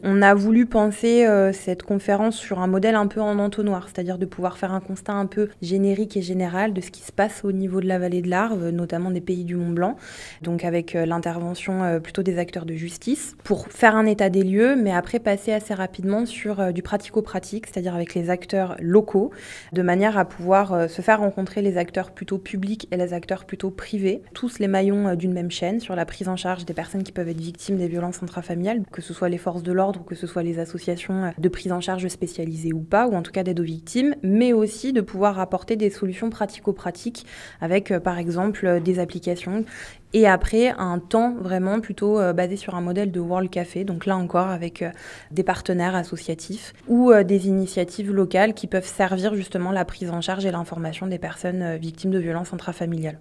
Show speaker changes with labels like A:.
A: On a voulu penser, cette conférence sur un modèle un peu en entonnoir, c'est-à-dire de pouvoir faire un constat un peu générique et général de ce qui se passe au niveau de la vallée de l'Arve, notamment des Pays du Mont-Blanc, donc avec l'intervention plutôt des acteurs de justice, pour faire un état des lieux, mais après passer assez rapidement sur du pratico-pratique, c'est-à-dire avec les acteurs locaux, de manière à pouvoir se faire rencontrer les acteurs plutôt publics et les acteurs plutôt privés, tous les maillons d'une même chaîne sur la prise en charge des personnes qui peuvent être victimes des violences intrafamiliales, que ce soit les forces de l'ordre ou que ce soit les associations de prise en charge spécialisées ou pas, ou en tout cas d'aide aux victimes, mais aussi de pouvoir apporter des solutions pratico-pratiques avec par exemple des applications. Et après, un temps vraiment plutôt basé sur un modèle de World Café, donc là encore avec des partenaires associatifs ou des initiatives locales qui peuvent servir justement la prise en charge et l'information des personnes victimes de violences intrafamiliales.